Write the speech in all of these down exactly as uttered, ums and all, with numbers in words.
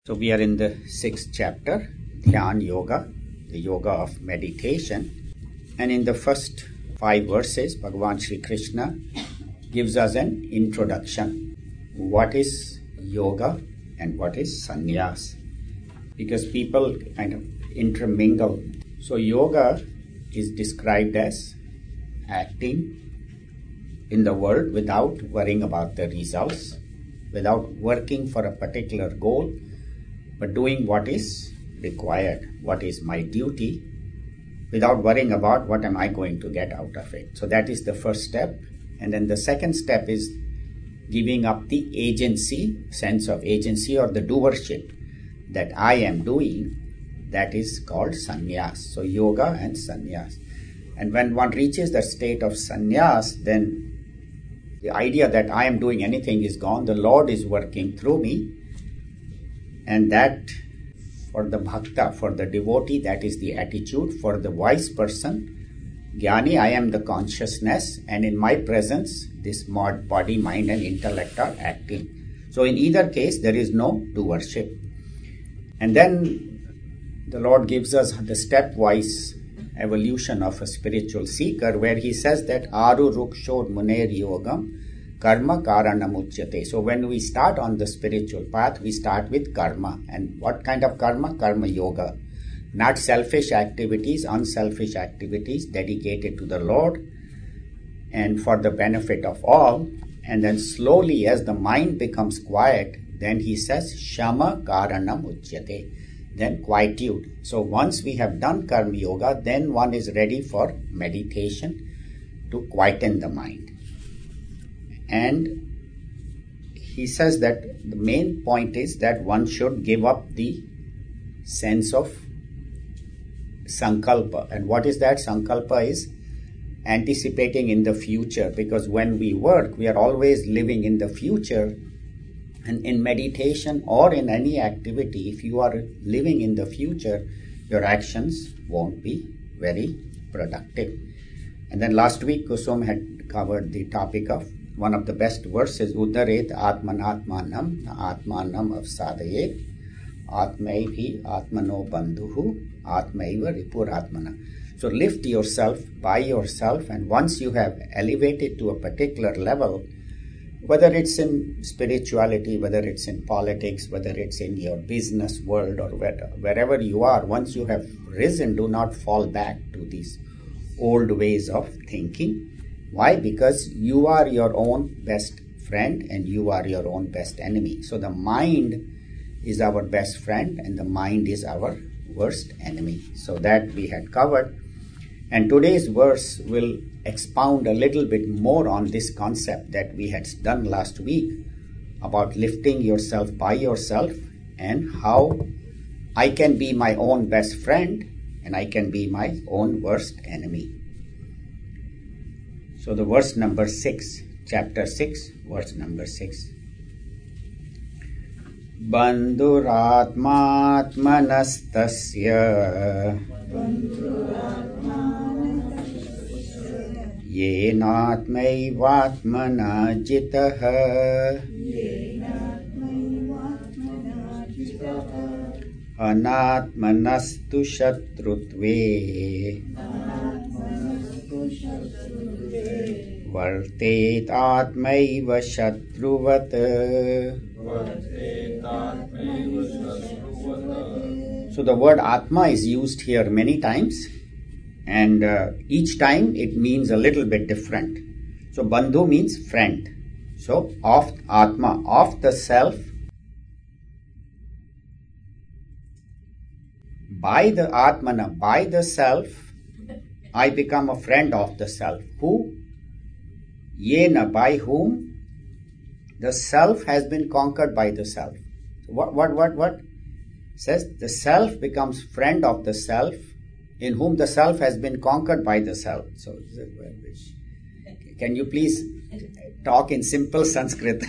So we are in the sixth chapter, Dhyan Yoga, the yoga of meditation. And in the first five verses, Bhagavan Sri Krishna gives us an introduction. What is yoga and what is sannyas? Because people kind of intermingle. So yoga is described as acting in the world without worrying about the results, without working for a particular goal, but doing what is required, what is my duty, without worrying about what am I going to get out of it. So that is the first step. And then the second step is giving up the agency, sense of agency or the doership that I am doing. That is called sannyas. So yoga and sannyas. And when one reaches the state of sannyas, then the idea that I am doing anything is gone. The Lord is working through me. And that, for the bhakta, for the devotee, that is the attitude. For the wise person, jnani, I am the consciousness, and in my presence, this mod, body, mind and intellect are acting. So in either case, there is no doership. And then the Lord gives us the stepwise evolution of a spiritual seeker, where he says that aru rukshor muner yogam karma karanam uchyate. So when we start on the spiritual path, we start with karma. And what kind of karma? Karma yoga. Not selfish activities, unselfish activities dedicated to the Lord and for the benefit of all. And then slowly, as the mind becomes quiet, then he says shama karanam uchyate. Then quietude. So once we have done karma yoga, then one is ready for meditation to quieten the mind. And he says that the main point is that one should give up the sense of sankalpa. And what is that? Sankalpa is anticipating in the future, because when we work, we are always living in the future. And in meditation or in any activity, if you are living in the future, your actions won't be very productive. And then last week, Kusum had covered the topic of one of the best verses, Udaret Atmanatmanam Atmanam Avsadayet Atmaivi Atmano Bandhuhu Atmaiva Ripuratmana. So lift yourself by yourself, and once you have elevated to a particular level, whether it's in spirituality, whether it's in politics, whether it's in your business world or wherever you are, once you have risen, do not fall back to these old ways of thinking. Why? Because you are your own best friend and you are your own best enemy. So the mind is our best friend and the mind is our worst enemy. So that we had covered. And today's verse will expound a little bit more on this concept that we had done last week about lifting yourself by yourself and how I can be my own best friend and I can be my own worst enemy. So the verse number six, chapter six, verse number six. Bandhuratmatmanastasya yenatmaivatmana jitaha anatmanastu shatrutve vartet atmaiva shatruvat. So the word Atma is used here many times, and uh, each time it means a little bit different. So Bandhu means friend. So of Atma, of the self. By the Atmana, by the self, I become a friend of the self. Who? Yena, by whom? The self has been conquered by the self. What, what, what, what? Says the self becomes friend of the self, in whom the self has been conquered by the self. So, can you please talk in simple Sanskrit?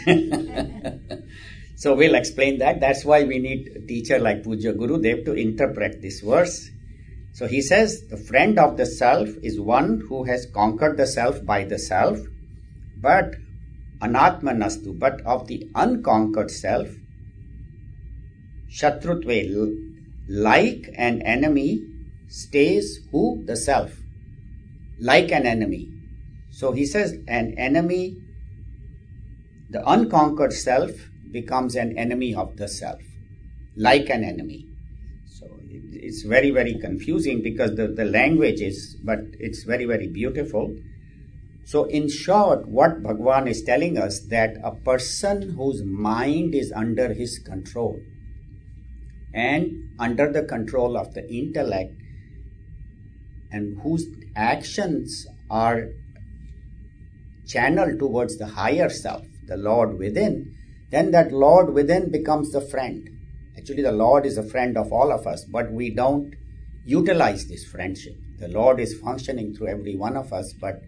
So we'll explain that. That's why we need a teacher like Pujya Gurudev to interpret this verse. So he says, the friend of the self is one who has conquered the self by the self, but anatmanastu, but of the unconquered self, Shatrutve, like an enemy stays who? The self. Like an enemy. So he says an enemy, the unconquered self becomes an enemy of the self. Like an enemy. So it's very, very confusing because the, the language is, but it's very, very beautiful. So in short, what Bhagavan is telling us, that a person whose mind is under his control and under the control of the intellect, and whose actions are channeled towards the higher self, the Lord within, then that Lord within becomes the friend. Actually, the Lord is a friend of all of us, but we don't utilize this friendship. The Lord is functioning through every one of us, but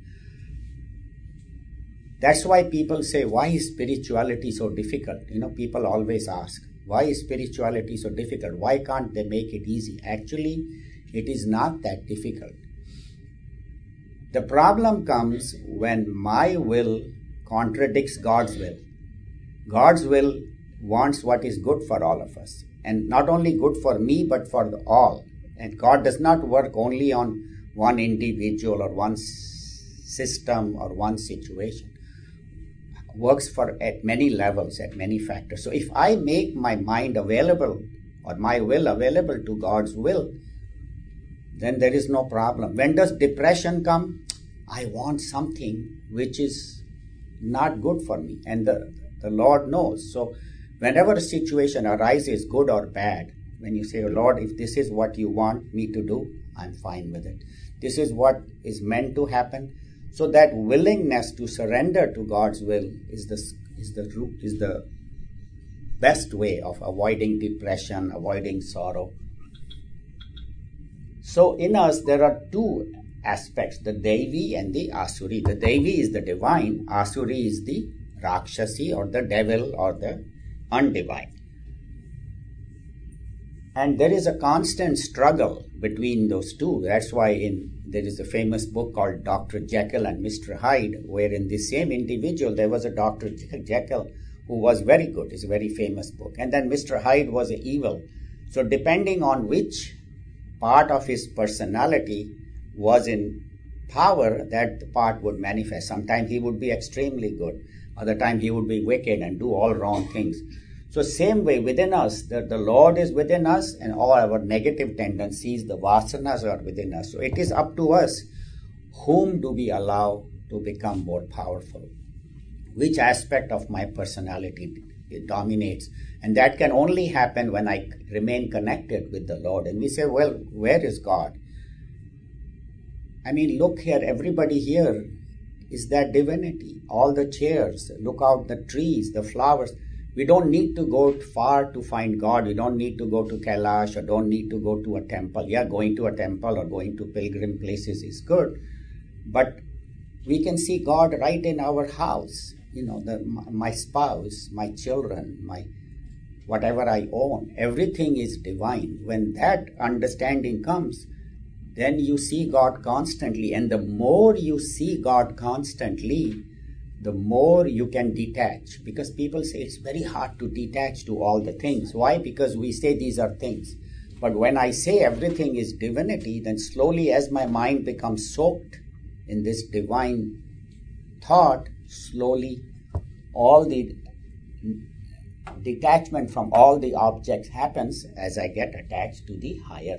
that's why people say, why is spirituality so difficult? You know, people always ask, why is spirituality so difficult? Why can't they make it easy? Actually, it is not that difficult. The problem comes when my will contradicts God's will. God's will wants what is good for all of us. And not only good for me, but for the all. And God does not work only on one individual or one system or one situation. Works for at many levels, at many factors. So if I make my mind available or my will available to God's will, then there is no problem. When does depression come? I want something which is not good for me, and the, the Lord knows. So whenever a situation arises, good or bad, when you say, Lord, if this is what you want me to do, I'm fine with it. This is what is meant to happen. So that willingness to surrender to God's will is the is the root, is the best way of avoiding depression, avoiding sorrow. So in us there are two aspects, the Devi and the Asuri. The Devi is the divine, Asuri is the Rakshasi or the devil or the undivine. And there is a constant struggle between those two. That's why in there is a famous book called Doctor Jekyll and Mister Hyde, where in the same individual there was a Doctor Jekyll who was very good. It's a very famous book. And then Mister Hyde was evil. So depending on which part of his personality was in power, that part would manifest. Sometimes he would be extremely good. Other time he would be wicked and do all wrong things. So same way within us, the, the Lord is within us and all our negative tendencies, the vasanas are within us. So it is up to us, whom do we allow to become more powerful? Which aspect of my personality it dominates? And that can only happen when I remain connected with the Lord. And we say, well, where is God? I mean, look here, everybody here is that divinity. All the chairs, look out the trees, the flowers. We don't need to go far to find God. We don't need to go to Kailash or don't need to go to a temple. Yeah, going to a temple or going to pilgrim places is good. But we can see God right in our house. You know, the, my spouse, my children, my whatever I own, everything is divine. When that understanding comes, then you see God constantly. And the more you see God constantly, the more you can detach. Because people say it's very hard to detach to all the things. Why? Because we say these are things. But when I say everything is divinity, then slowly as my mind becomes soaked in this divine thought, slowly all the detachment from all the objects happens as I get attached to the higher.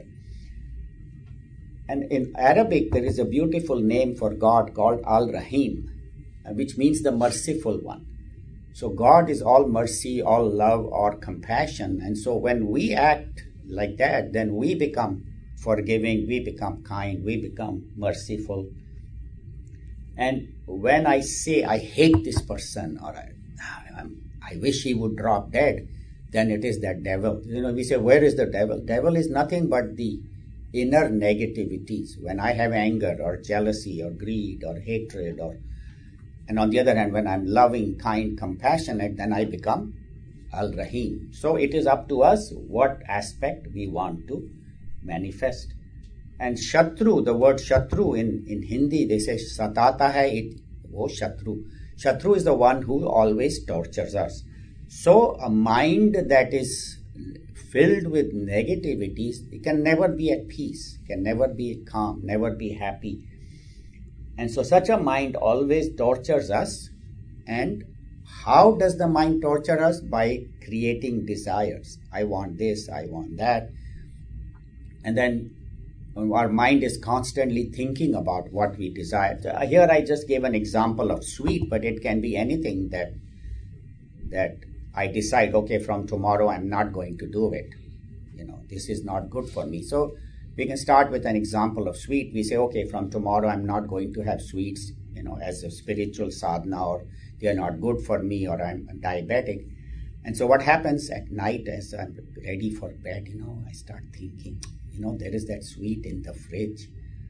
And in Arabic, there is a beautiful name for God called Al-Rahim, which means the merciful one. So God is all mercy, all love, or compassion. And so when we act like that, then we become forgiving, we become kind, we become merciful. And when I say, I hate this person, or I, I wish he would drop dead, then it is that devil. You know, we say, where is the devil? Devil is nothing but the inner negativities. When I have anger or jealousy or greed or hatred, or and on the other hand, when I'm loving, kind, compassionate, then I become Al-Rahim. So it is up to us what aspect we want to manifest. And Shatru, the word Shatru in, in Hindi, they say Satata hai, it, oh Shatru. Shatru is the one who always tortures us. So a mind that is filled with negativities, it can never be at peace, can never be calm, never be happy. And so such a mind always tortures us. And how does the mind torture us? By creating desires. I want this, I want that. And then our mind is constantly thinking about what we desire. Here I just gave an example of sweet, but it can be anything that that I decide, okay, from tomorrow I'm not going to do it. You know, this is not good for me. So we can start with an example of sweet. We say, okay, from tomorrow I'm not going to have sweets, you know, as a spiritual sadhana, or they are not good for me, or I'm diabetic. And so what happens at night as I'm ready for bed, you know, I start thinking, you know, there is that sweet in the fridge.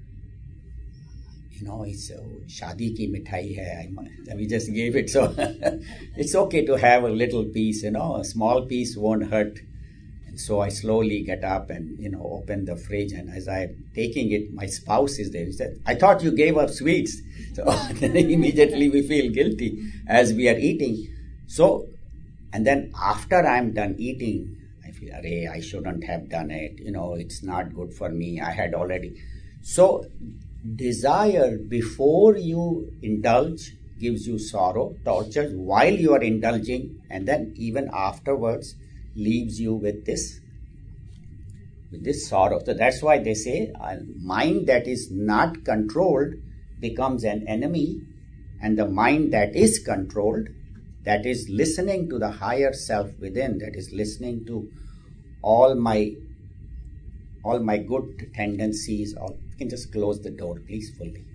You know, it's uh, shadi ki mithai hai. We just gave it. So it's okay to have a little piece, you know, a small piece won't hurt. And so I slowly get up and, you know, open the fridge. And as I'm taking it, my spouse is there. He said, I thought you gave up sweets. So then immediately we feel guilty as we are eating. So, and then after I'm done eating, I feel, arey, I shouldn't have done it. You know, it's not good for me. I had already. So desire before you indulge gives you sorrow, tortures while you are indulging, and then even afterwards leaves you with this with this sorrow. So that's why they say a mind that is not controlled becomes an enemy, and the mind that is controlled, that is listening to the higher self within, that is listening to all my all my good tendencies. All, you can just close the door, please, fully.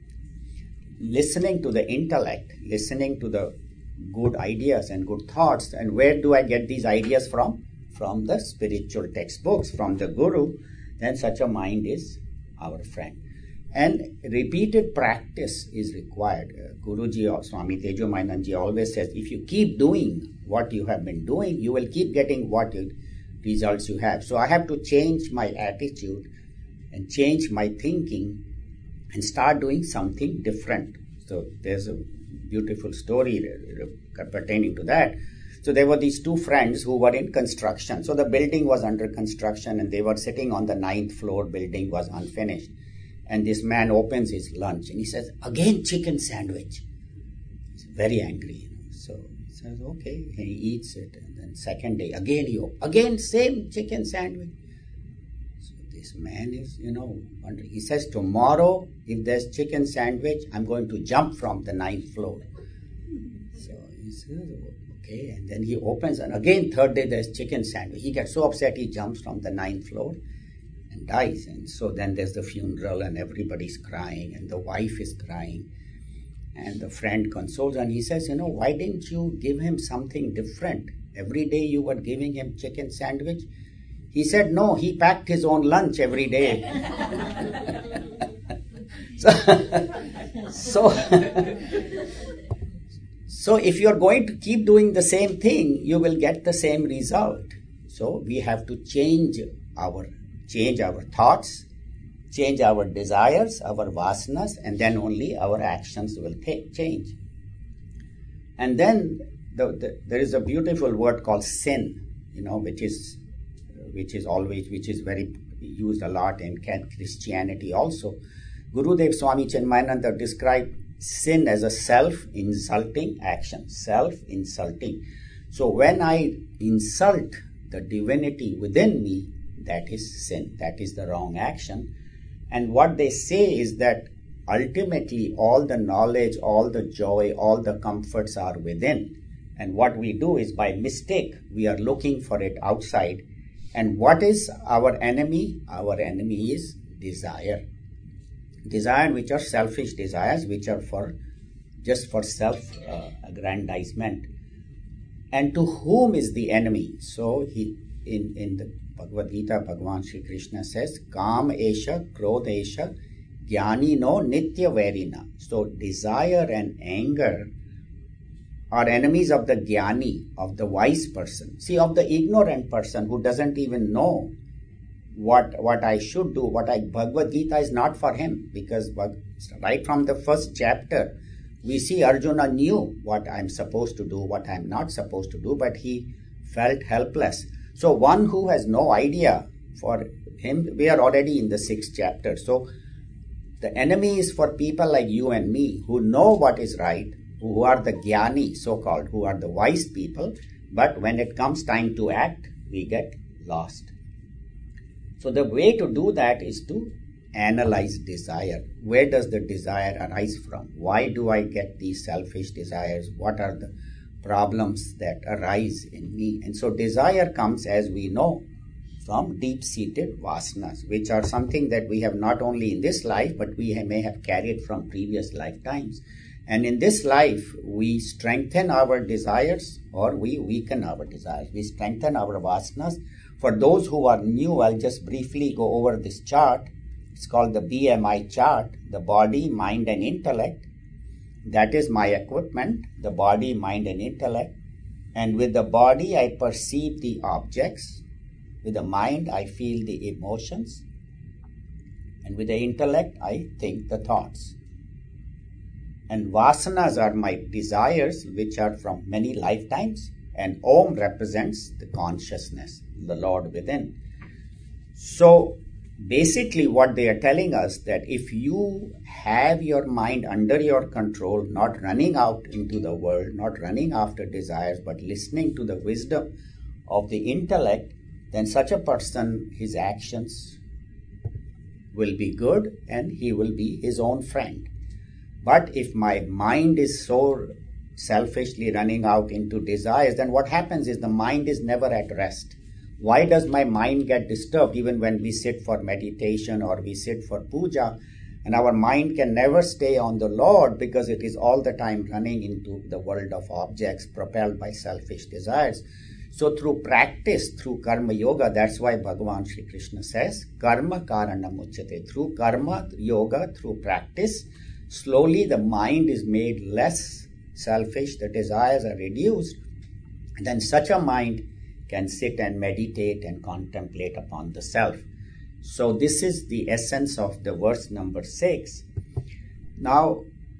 Listening to the intellect, listening to the good ideas and good thoughts. And where do I get these ideas from? From the spiritual textbooks, from the Guru. Then such a mind is our friend. And repeated practice is required. Uh, Guruji or Swami Tejomayananji always says, if you keep doing what you have been doing, you will keep getting what you, results you have. So I have to change my attitude and change my thinking and start doing something different. So there's a beautiful story pertaining to that. So there were these two friends who were in construction. So the building was under construction and they were sitting on the ninth floor. Building was unfinished. And this man opens his lunch and he says, again chicken sandwich. He's very angry. So he says, okay. And he eats it. And then second day, again he opens. Again same chicken sandwich. So this man is, you know, wondering. He says, tomorrow, if there's chicken sandwich, I'm going to jump from the ninth floor. So he says, okay. And then he opens, and again third day there's chicken sandwich. He gets so upset he jumps from the ninth floor and dies. And so then there's the funeral and everybody's crying and the wife is crying. And the friend consoles and he says, you know, why didn't you give him something different? Every day you were giving him chicken sandwich. He said, no, he packed his own lunch every day. so, so, so if you're going to keep doing the same thing, you will get the same result. So we have to change our change our thoughts, change our desires, our vasanas, and then only our actions will take change. And then the, the, there is a beautiful word called sin, you know, which is which is always which is very used a lot in Christianity also. Gurudev Swami Chinmayananda described sin as a self-insulting action, self-insulting. So when I insult the divinity within me, that is sin, that is the wrong action. And what they say is that ultimately all the knowledge, all the joy, all the comforts are within. And what we do is by mistake, we are looking for it outside. And what is our enemy? Our enemy is desire. Desire which are selfish desires, which are for just for self-aggrandizement. Uh, and to whom is the enemy? So he in, in the Bhagavad Gita, Bhagavan Shri Krishna says, Kam esha, Krodh esha, Jnani no nitya verina. So desire and anger are enemies of the Jnani, of the wise person. See, of the ignorant person who doesn't even know what what I should do, what I, Bhagavad Gita is not for him, because right from the first chapter, we see Arjuna knew what I'm supposed to do, what I'm not supposed to do, but he felt helpless. So one who has no idea, for him, we are already in the sixth chapter. So the enemy is for people like you and me who know what is right, who are the jnani, so-called, who are the wise people, but when it comes time to act, we get lost. So the way to do that is to analyze desire. Where does the desire arise from? Why do I get these selfish desires? What are the problems that arise in me? And so desire comes, as we know, from deep-seated vasanas, which are something that we have not only in this life, but we may have carried from previous lifetimes. And in this life, we strengthen our desires or we weaken our desires. We strengthen our vasanas. For those who are new, I'll just briefly go over this chart. It's called the B M I chart, the body, mind, and intellect. That is my equipment, the body, mind, and intellect. And with the body, I perceive the objects. With the mind, I feel the emotions. And with the intellect, I think the thoughts. And vasanas are my desires, which are from many lifetimes. And Om represents the consciousness, the Lord within. So basically what they are telling us, that if you have your mind under your control, not running out into the world, not running after desires, but listening to the wisdom of the intellect, then such a person, his actions will be good and he will be his own friend. But if my mind is so selfishly running out into desires, then what happens is the mind is never at rest. Why does my mind get disturbed even when we sit for meditation or we sit for puja? And our mind can never stay on the Lord because it is all the time running into the world of objects propelled by selfish desires. So through practice, through karma yoga, that's why Bhagavan Sri Krishna says, karma karanam uchyate. Through karma yoga, through practice, slowly the mind is made less selfish, the desires are reduced, and then such a mind can sit and meditate and contemplate upon the self. So this is the essence of the verse number six. Now,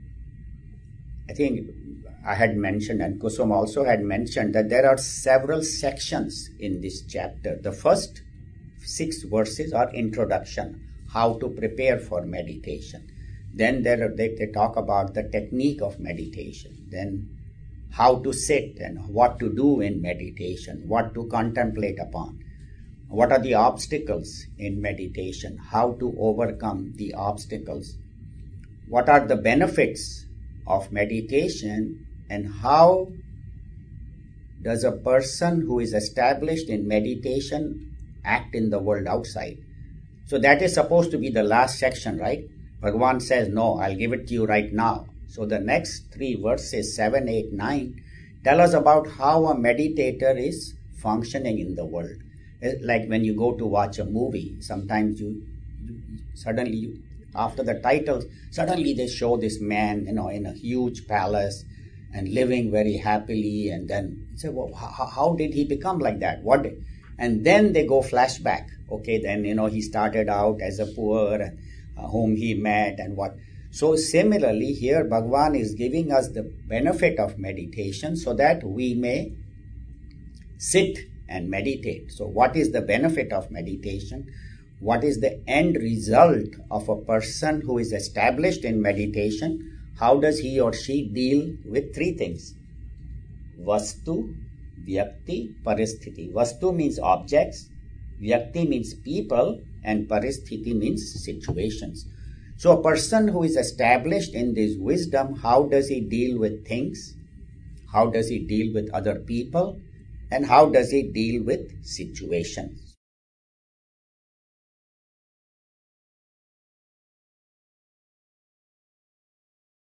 I think I had mentioned, and Kusum also had mentioned, that there are several sections in this chapter. The first six verses are introduction, how to prepare for meditation. Then there are, they, they talk about the technique of meditation. Then how to sit and what to do in meditation, what to contemplate upon. What are the obstacles in meditation? How to overcome the obstacles? What are the benefits of meditation? And how does a person who is established in meditation act in the world outside? So that is supposed to be the last section, right? Bhagavan says, no, I'll give it to you right now. So the next three verses, seven, eight, nine, tell us about how a meditator is functioning in the world. Like when you go to watch a movie, sometimes you, you suddenly, you, after the titles, suddenly they show this man, you know, in a huge palace and living very happily, and then you say, well, how, how did he become like that? What did? And then they go flashback. Okay, then, you know, he started out as a poor, and uh, whom he met and what. So similarly, here Bhagavan is giving us the benefit of meditation so that we may sit and meditate. So what is the benefit of meditation? What is the end result of a person who is established in meditation? How does he or she deal with three things? Vastu, Vyakti, Paristhiti. Vastu means objects, Vyakti means people, and Paristhiti means situations. So a person who is established in this wisdom, how does he deal with things? How does he deal with other people? And how does he deal with situations?